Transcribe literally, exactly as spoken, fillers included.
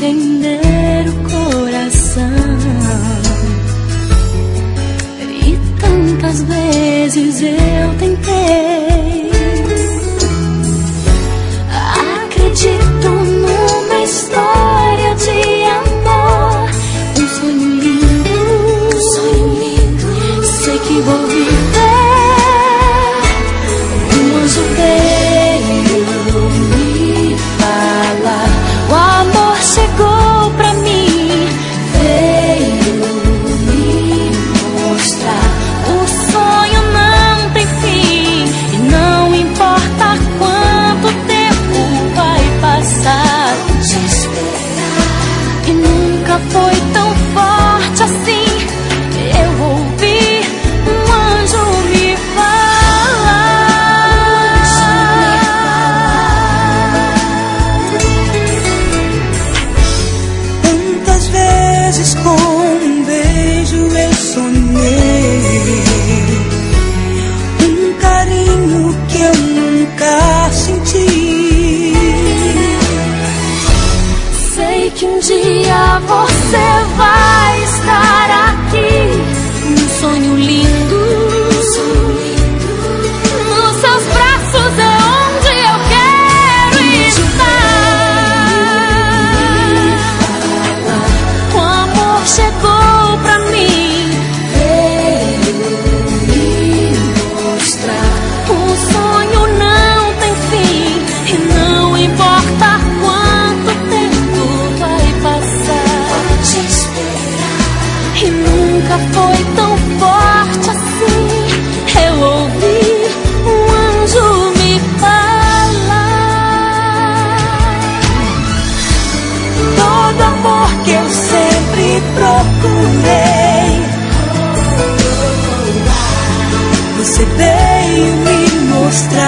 entender o coração. E tantas vezes eu tentei. Acredito numa história de amor, um sonho lindo, um sonho lindo. Sei que vou viver. Um anjo veio me falar, o amor chegou pra mim, veio me mostrar. O sonho não tem fim, e não importa quanto tempo vai passar. Te esperar, e nunca foi tão forte assim. Eu ouvi um anjo me falar. Quantas vezes com um beijo eu sonhei, um carinho que eu nunca senti. Sei que um dia você vai estar aqui, um sonho lindo, um sonho lindo. Nos seus braços é onde eu quero estar. O amor chegou pra mim, veio me mostrar. O sonho não tem fim, e não importa quanto tempo vai passar. Te esperar, e nunca foi tão forte assim. Eu ouvi um anjo me falar. Todo amor que eu sempre procurei, você veio me mostrar.